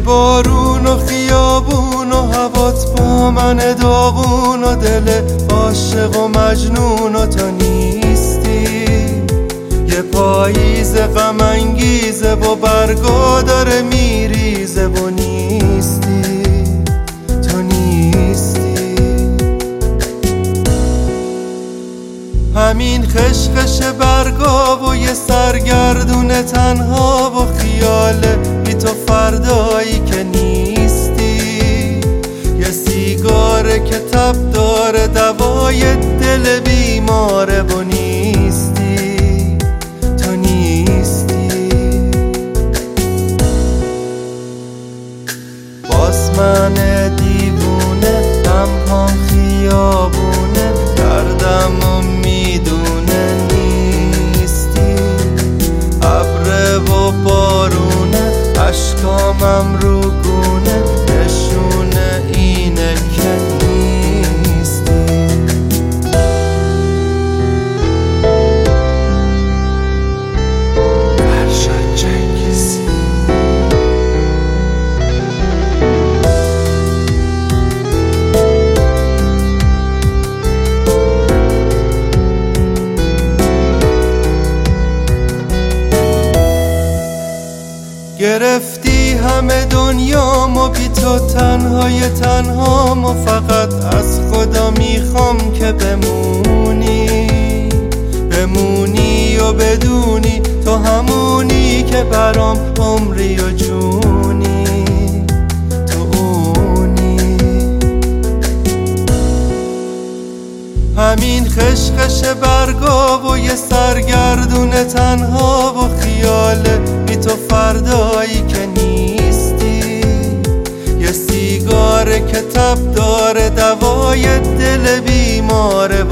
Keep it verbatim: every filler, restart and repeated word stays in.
یه بارون و خیابون و هوات با من داغون و دل عاشق و مجنون و تو نیستی. یه پاییز غم انگیزه و برگا داره میریزه و نیستی، تو نیستی. همین خشخش برگا و یه سرگردون تنها و خیاله بی تو فردایی که نیستی. یه سیگاره که تب داره دوای دل بیماره و نیستی، تو نیستی. باز من دیوونه غمهام خیابونه دردم و میدونه نیستی. ابر و بارونه اشکامم رو گونه نشونه اینه که نیستی. فرشاد جنگیزی. گرفتی همه دنیامو بی تو تنهای تنهامو، فقط از خدا میخوام که بمونی بمونی و بدونی تو همونی که برام عمری و جونی، تو اونی. همین خشخش برگا و یه سرگردون تنها و خیاله بی تو فردایی که نیستی. یه سیگاره که تب داره دوای دل بیماره